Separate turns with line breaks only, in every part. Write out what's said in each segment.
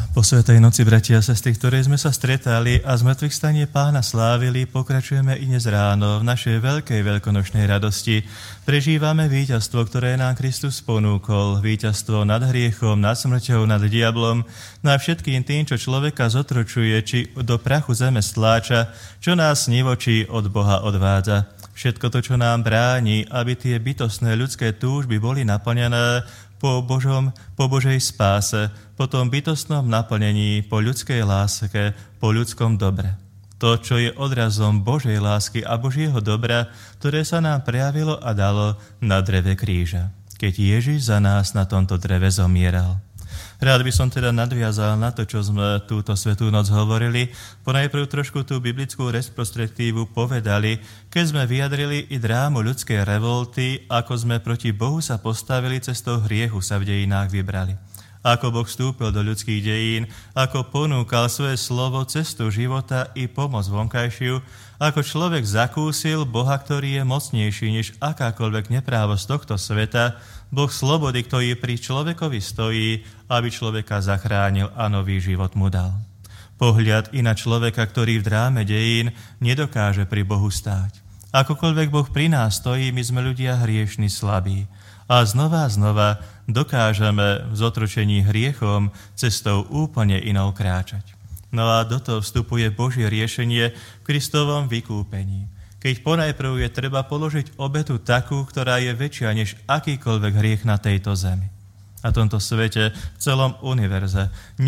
Po Svätej noci, bratia a sestry, ktorej sme sa stretali a z mŕtvych stanie Pána slávili, pokračujeme i dnes ráno v našej veľkej veľkonočnej radosti. Prežívame víťazstvo, ktoré nám Kristus ponúkol. Víťazstvo nad hriechom, nad smrťou, nad diablom, nad všetkým tým, čo človeka zotročuje, či do prachu zeme stláča, čo nás nivočí od Boha odvádza. Všetko to, čo nám bráni, aby tie bytostné ľudské túžby boli naplnené po Božej spáse, po tom bytostnom naplnení, po ľudskej láske, po ľudskom dobre. To, čo je odrazom Božej lásky a Božieho dobra, ktoré sa nám prejavilo a dalo na dreve kríža, keď Ježiš za nás na tomto dreve zomieral. Rád by som teda nadviazal na to, čo sme túto svätú noc hovorili. Ponajprv trošku tú biblickú retrospektívu povedali, keď sme vyjadrili i drámu ľudskej revolty, ako sme proti Bohu sa postavili, cestou hriechu sa v dejinách vybrali. Ako Boh vstúpil do ľudských dejín, ako ponúkal svoje slovo, cestu života i pomoc vonkajšiu, ako človek zakúsil Boha, ktorý je mocnejší než akákoľvek neprávosť tohto sveta, Boh slobody, ktorý pri človekovi stojí, aby človeka zachránil a nový život mu dal. Pohľad i na človeka, ktorý v dráme dejín nedokáže pri Bohu stáť. Akokoľvek Boh pri nás stojí, my sme ľudia hriešni, slabí. A znova dokážeme v zotročení hriechom cestou úplne inou kráčať. No a do toho vstupuje Božie riešenie v Kristovom vykúpení. Keď ponajprv je treba položiť obetu takú, ktorá je väčšia než akýkoľvek hriech na tejto zemi. Na tomto svete, v celom univerze,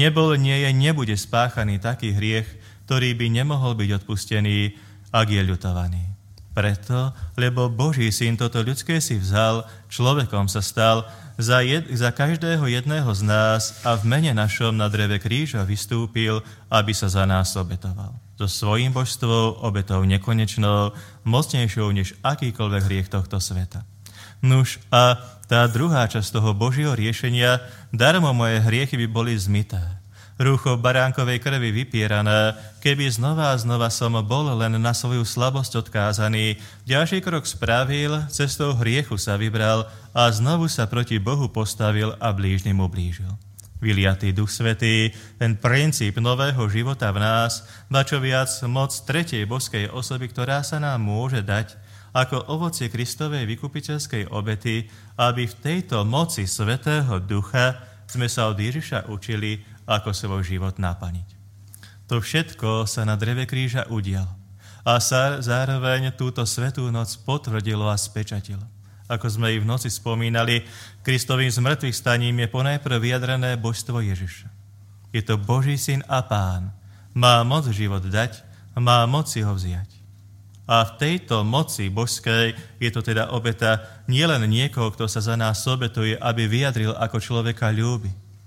nebude spáchaný taký hriech, ktorý by nemohol byť odpustený, ak je ľutovaný. Preto, lebo Boží syn toto ľudské si vzal, človekom sa stal, za každého jedného z nás a v mene našom na dreve kríža vystúpil, aby sa za nás obetoval. So svojím božstvom, obetou nekonečnou, mocnejšou než akýkoľvek hriech tohto sveta. Nuž a tá druhá časť toho Božieho riešenia, darmo moje hriechy by boli zmyté. Rúcho baránkovej krvi vypierané, keby znova som bol len na svoju slabosť odkázaný, ďalší krok spravil, cestou hriechu sa vybral a znovu sa proti Bohu postavil a blížnym ublížil. Vyliatý Duch Svätý, ten princíp nového života v nás, ba čo viac moc tretej božskej osoby, ktorá sa nám môže dať ako ovocie Kristovej vykupiteľskej obety, aby v tejto moci Svätého Ducha sme sa od Ježiša učili, ako svoj život naplniť. To všetko sa na dreve kríža udialo a sa zároveň túto svätú noc potvrdilo a spečatilo. Ako sme i v noci spomínali, Kristovým zmrtvých staním je ponajprv vyjadrené božstvo Ježiša. Je to Boží syn a Pán. Má moc život dať, má moc si ho vziať. A v tejto moci božskej je to teda obeta nielen niekoho, kto sa za nás obetuje, aby vyjadril, ako človeka ľúbi,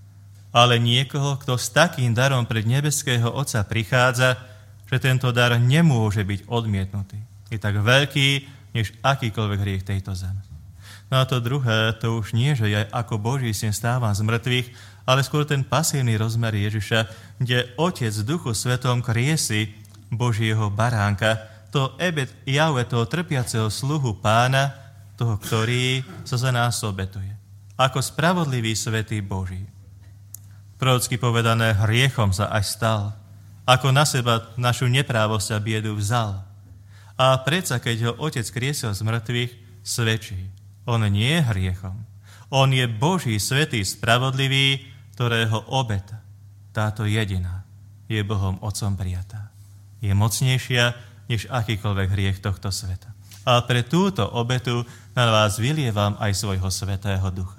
ale niekoho, kto s takým darom pred nebeského Otca prichádza, že tento dar nemôže byť odmietnutý. Je tak veľký, než akýkoľvek hriech tejto zeme. No a to druhé, to už nie, že ja ako Boží syn stávam z mŕtvych, ale skôr ten pasívny rozmer Ježiša, kde Otec v Duchu Svetom kriesi Božieho baránka, to ebet Jahve, toho trpiaceho sluhu Pána, toho, ktorý sa za nás obetuje. Ako spravodlivý svätý Boží. Prorocky povedané, hriechom sa až stal. Ako na seba našu neprávosť a biedu vzal. A predsa, keď ho Otec kriesil z mŕtvych, svedčí. On nie je hriechom. On je Boží, svätý, spravodlivý, ktorého obeta, táto jediná, je Bohom Otcom prijatá. Je mocnejšia, než akýkoľvek hriech tohto sveta. A pre túto obetu na vás vylievam aj svojho Svätého Ducha.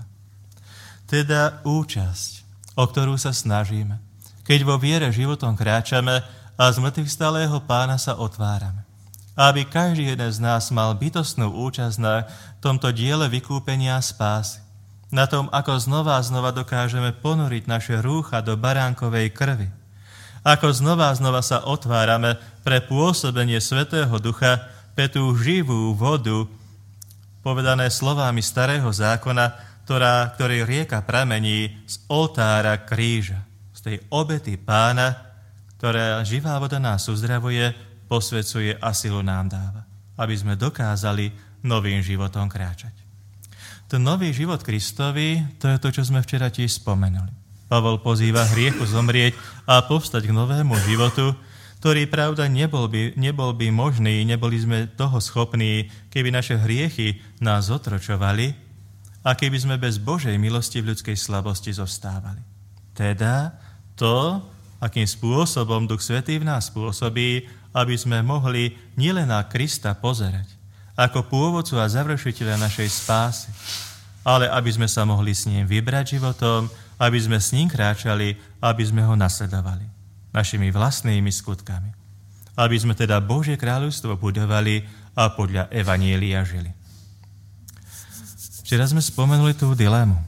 Teda účasť, o ktorú sa snažíme, keď vo viere životom kráčame a z mŕtvych Pána sa otvárame. Aby každý jeden z nás mal bytostnú účasť na tomto diele vykúpenia a spásy. Na tom, ako znova dokážeme ponoriť naše rúcha do baránkovej krvi. Ako znova sa otvárame pre pôsobenie Svätého Ducha, pre tú živú vodu, povedané slovami Starého zákona, ktorej rieka pramení z oltára kríža, z tej obety Pána, ktorá živá voda nás uzdravuje, posvecuje a silu nám dáva, aby sme dokázali novým životom kráčať. Ten nový život Kristovi, to je to, čo sme včera tiež spomenuli. Pavol pozýva hriechu zomrieť a povstať k novému životu, ktorý, pravda, nebol by možný, neboli sme toho schopní, keby naše hriechy nás otročovali a keby sme bez Božej milosti v ľudskej slabosti zostávali. Teda to, akým spôsobom Duch Svätý v nás pôsobí, aby sme mohli nielen na Krista pozerať, ako pôvodcu a završiteľa našej spásy, ale aby sme sa mohli s ním vybrať životom, aby sme s ním kráčali, aby sme ho nasledovali našimi vlastnými skutkami. Aby sme teda Božie kráľovstvo budovali a podľa evanielia žili. Včera sme spomenuli tú dilemu.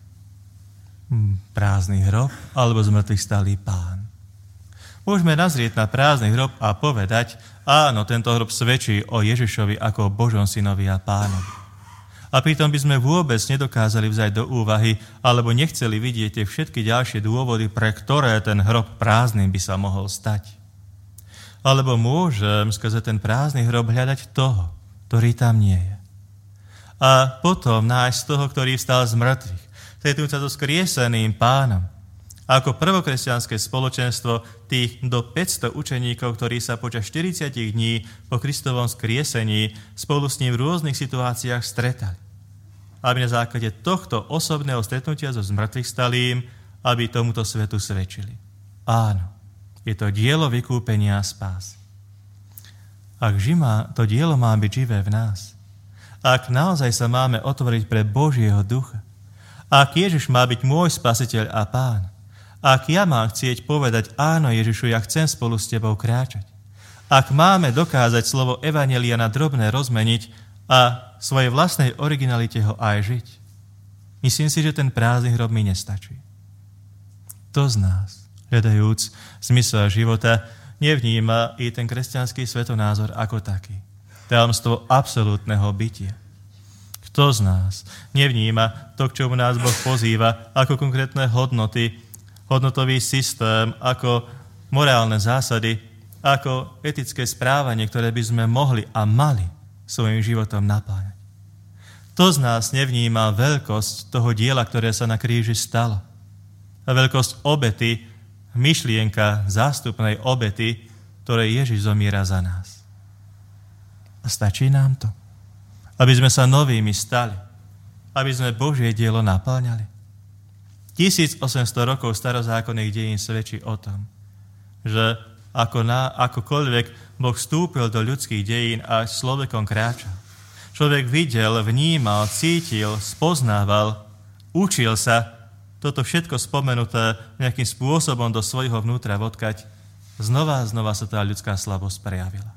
Prázdny hrob alebo zmrtvých stalý Pán. Môžeme nazrieť na prázdny hrob a povedať, áno, tento hrob svedčí o Ježišovi ako o Božom synovi a Pánovi. A pritom by sme vôbec nedokázali vzať do úvahy alebo nechceli vidieť tie všetky ďalšie dôvody, pre ktoré ten hrob prázdnym by sa mohol stať. Alebo môžem skrze ten prázdny hrob hľadať toho, ktorý tam nie je. A potom nájsť toho, ktorý vstal z mŕtvych, stretnúť sa so skrieseným Pánom, ako prvokresťanské spoločenstvo tých do 500 učeníkov, ktorí sa počas 40 dní po Kristovom skriesení spolu s ním v rôznych situáciách stretali. Aby na základe tohto osobného stretnutia so zmrtvých stalým, aby tomuto svetu svedčili. Áno, je to dielo vykúpenia a spásy. Ak to dielo má byť živé v nás, ak naozaj sa máme otvoriť pre Božieho ducha, ak Ježiš má byť môj spasiteľ a Pán, ak ja mám chcieť povedať, áno Ježišu, ja chcem spolu s tebou kráčať, ak máme dokázať slovo evanjelia na drobné rozmeniť a svojej vlastnej originalite ho aj žiť, myslím si, že ten prázdny hrob mi nestačí. To z nás, hľadajúc zmysel života, nevníma i ten kresťanský svetonázor ako taký. Tajomstvo absolútneho bytia. Kto z nás nevníma to, k čomu nás Boh pozýva, ako konkrétne hodnoty, hodnotový systém, ako morálne zásady, ako etické správanie, ktoré by sme mohli a mali svojim životom napájať. To z nás nevníma veľkosť toho diela, ktoré sa na kríži stalo. A veľkosť obety, myšlienka zástupnej obety, ktorej Ježiš zomiera za nás. A stačí nám to, aby sme sa novými stali, aby sme Božie dielo napáňali. 1800 rokov starozákonných dejín svedčí o tom, že akokoľvek Boh vstúpil do ľudských dejín a s človekom kráčal. Človek videl, vnímal, cítil, spoznával, učil sa toto všetko spomenuté nejakým spôsobom do svojho vnútra vodkať. Znova a znova sa tá ľudská slabosť prejavila.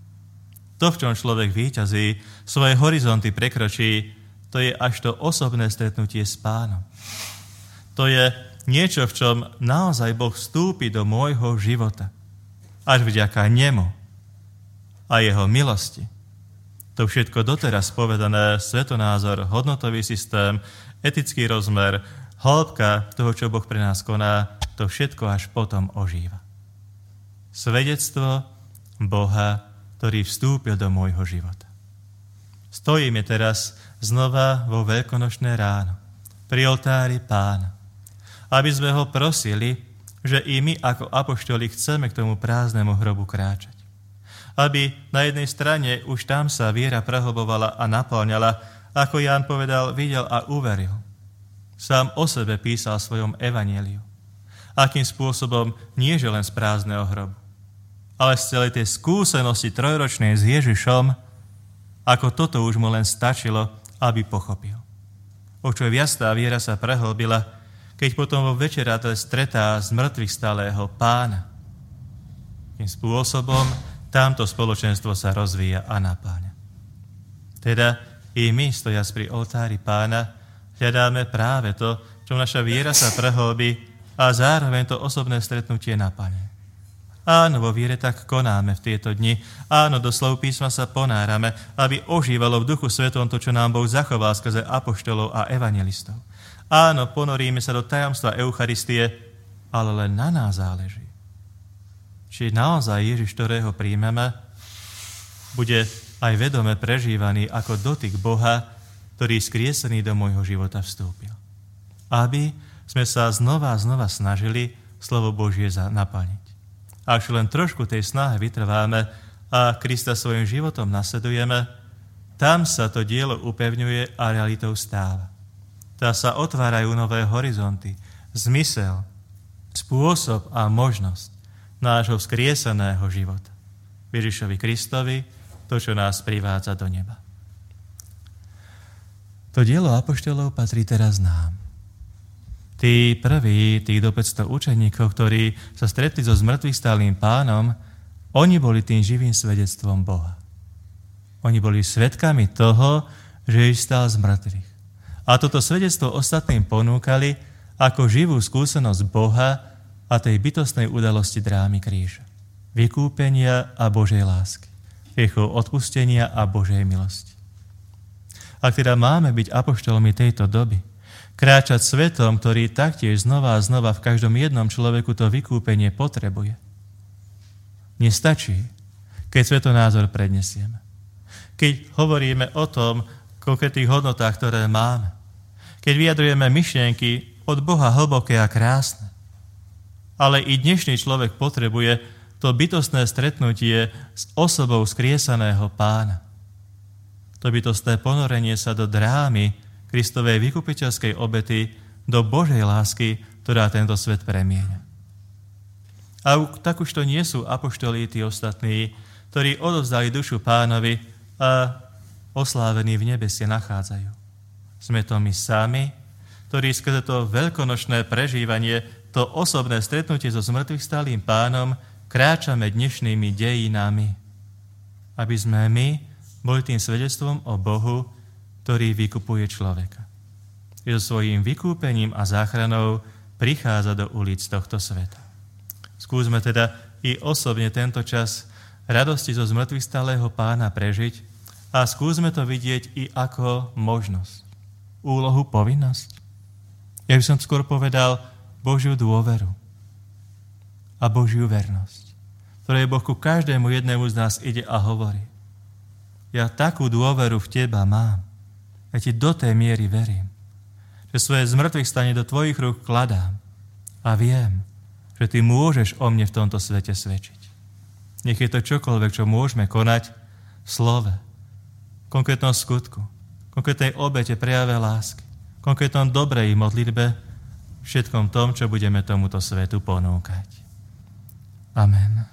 To, v čom človek víťazí, svoje horizonty prekročí, to je až to osobné stretnutie s Pánom. To je niečo, v čom naozaj Boh vstúpi do môjho života. Až vďaka nemu a jeho milosti. To všetko doteraz povedané, svetonázor, hodnotový systém, etický rozmer, hĺbka toho, čo Boh pre nás koná, to všetko až potom ožíva. Svedectvo Boha, ktorý vstúpil do môjho života. Stojíme teraz znova vo veľkonočné ráno pri oltári Pána, aby sme ho prosili, že i my ako apoštoli chceme k tomu prázdnemu hrobu kráčať. Aby na jednej strane už tam sa viera prehlbovala a naplňala, ako Ján povedal, videl a uveril. Sám o sebe písal v svojom evanjeliu. Akým spôsobom nie že len z prázdneho hrobu, ale z celej tej skúsenosti trojročnej s Ježišom, ako toto už mu len stačilo, aby pochopil. O čo viac tá viera sa prehlbila, keď potom vo večeráte stretá z mŕtvych stálého Pána. Tým spôsobom tamto spoločenstvo sa rozvíja a napáňa. Teda i my, stojac pri oltári Pána, hľadáme práve to, čo naša viera sa prehlbí a zároveň to osobné stretnutie napáňa. Áno, vo viere tak konáme v tieto dni. Áno, do slov písma sa ponárame, aby ožívalo v Duchu Svetom to, čo nám Boh zachoval skrze apoštolov a evanjelistov. Áno, ponoríme sa do tajomstva Eucharistie, ale len na nás záleží. Či naozaj Ježiš, ktorého príjmeme, bude aj vedome prežívaný ako dotyk Boha, ktorý skriesený do môjho života vstúpil. Aby sme sa znova snažili slovo Božie naplniť. A ak len trošku tej snahe vytrváme a Krista svojim životom nasledujeme, tam sa to dielo upevňuje a realitou stáva. Tam sa otvárajú nové horizonty, zmysel, spôsob a možnosť nášho vzkrieseného života. Ježišovi Kristovi, to, čo nás privádza do neba. To dielo apoštolov patrí teraz nám. Tí prví, tých do 500 učeníkov, ktorí sa stretli so zmŕtvychvstalým Pánom, oni boli tým živým svedectvom Boha. Oni boli svedkami toho, že Ježiš stál z mŕtvych. A toto svedectvo ostatným ponúkali ako živú skúsenosť Boha a tej bytostnej udalosti drámy kríža. Vykúpenia a Božej lásky. Hriechov odpustenia a Božej milosti. Ak teda máme byť apoštolmi tejto doby, kráčať svetom, ktorý taktiež znova a znova v každom jednom človeku to vykúpenie potrebuje, nestačí, keď svetonázor prednesieme. Keď hovoríme o tom konkrétnych hodnotách, ktoré máme. Keď vyjadrujeme myšlienky od Boha hlboké a krásne. Ale i dnešný človek potrebuje to bytostné stretnutie s osobou skriesaného Pána. To bytostné ponorenie sa do drámy Kristovej vykupiteľskej obety, do Božej lásky, ktorá tento svet premieňa. A tak už to nie sú apoštolí tí ostatní, ktorí odovzdali dušu Pánovi a oslávení v nebe sa nachádzajú. Sme to my sami, ktorí skrze to veľkonočné prežívanie, to osobné stretnutie so zmŕtvychvstalým Pánom kráčame dnešnými dejinami, aby sme my boli tým svedectvom o Bohu, ktorý vykupuje človeka. Je so svojím vykúpením a záchranou prichádza do ulic tohto sveta. Skúsme teda i osobne tento čas radosti zo zmŕtvychvstalého Pána prežiť a skúsme to vidieť i ako možnosť, úlohu, povinnosť. Ja by som skôr povedal Božiu dôveru a Božiu vernosť, ktorej Boh ku každému jednému z nás ide a hovorí: ja takú dôveru v teba mám, ja ti do tej miery verím, že svoje zmŕtvychvstanie do tvojich rúk kladám a viem, že ty môžeš o mne v tomto svete svedčiť. Nech je to čokoľvek, čo môžeme konať v slove, konkrétnom skutku, konkrétnej obete, prejave lásky, konkrétnom dobrej modlitbe, všetkom tom, čo budeme tomuto svetu ponúkať. Amen.